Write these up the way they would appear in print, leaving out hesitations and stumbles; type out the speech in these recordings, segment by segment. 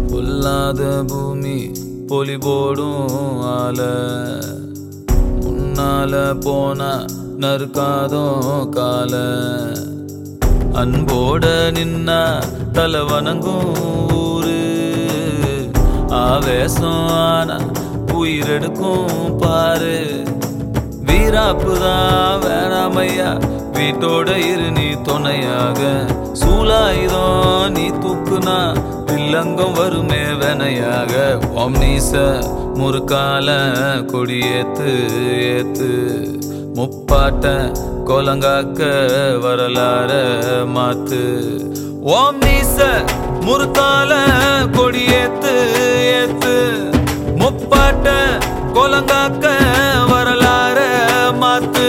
பொல்லாத பூமி பொலி போடும் ஆல முன்னால போனா நறுக்காதோ கால அன்போட நின்னா தலை வணங்கும் ஊரு ஆவேசம் ஆனா உயிரெடுக்கும் பாரு வீராப்புதான் வேணாமையா வீட்டோட இரு நீ துணையாக சூலாயுதம் நீ தூக்குனா வில்லங்கம் வருமே வெனையாக ஓம் நீச முறுக்கால கொடியேத்து ஏத்து முப்பாட்ட கோலங்காக்க வரலாற மாத்து ஓம் நீச முறுக்கால கொடியேத்து ஏத்து முப்பாட்ட கோலங்காக்க வரலாற மாத்து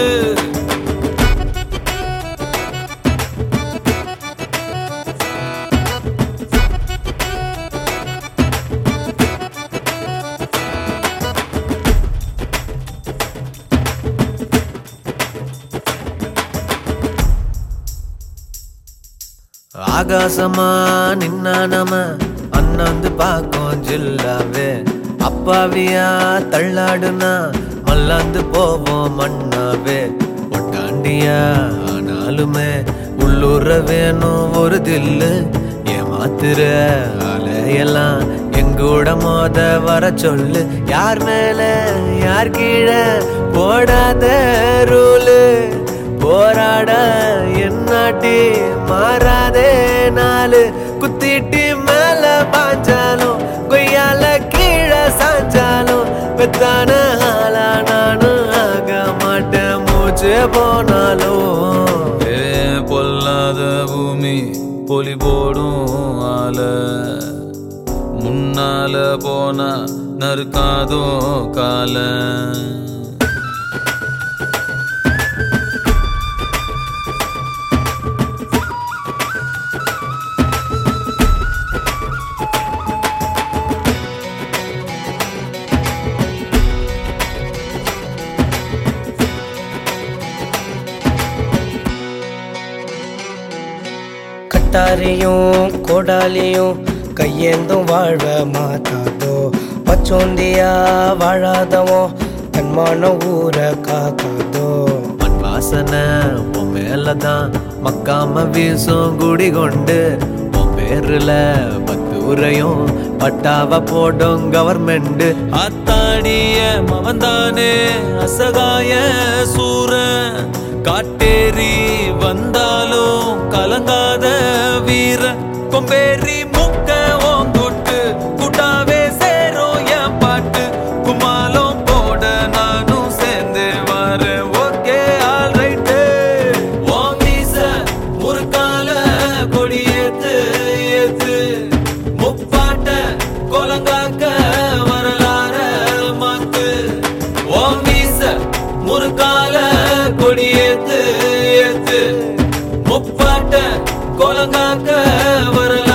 ஆகாசமா நின்னா நம அண்ணாந்து பாக்கும் ஜில்லாவே அப்பாவியா தள்ளாடுனா மல்லாந்து போவோம் மண்ணாவே ஒட்டாண்டியா ஆனாலுமே உள்ளூர வேணும் ஒரு தில்லு ஏமாத்துற அலையெல்லாம் எங்கூட மோத வர சொல்லு யார் மேல யார் கீழே போடாத ரூலு போராட என்னாட்டி மாறாதே நாலு குத்திட்டி மேல பாஞ்சாலும் கொய்யால கீழே சாஞ்சாலும் பெத்தான ஆளா நானும் ஆக மாட்டேன் மூச்சு போனாலும் பொல்லாத பூமி பொலி போடும் ஆல முன்னால போனா நறுக்காதோ கால கட்டாரியும் கோடாலியும் கையேந்தும் வாழ்வ மாத்தாதோ பச்சோந்தியா வாழாதவோ தன்மான ஊரை காக்காதோ மண் வாசனை உன் மேலதான் மக்காம வீசும் குடி கொண்டு உன் பேருல 10 உரையும் பட்டாவ போடும் கவர்மெண்ட் ஆத்தாடிய மவன்தானே அசகாய சூர காட்டேரி வந்தாலும் கலங்காத வீர கொம்பேரி முக்க ஓங்கொட்டு கூட்டாவே சேரும் என் பாட்டு குமாலம் போட நானும் சேர்ந்து வர ஓகே ஆல் ரைட்டு ஓம் வீச முறுக்கால கொடியேத்து ஏத்து முப்பாட்ட கோலங்காக்க வரலாற மாத்து ஓம் வீச முறுக்கால கொடியேத்து ஏத்து முப்பாட்ட கோலங்காக்க வரல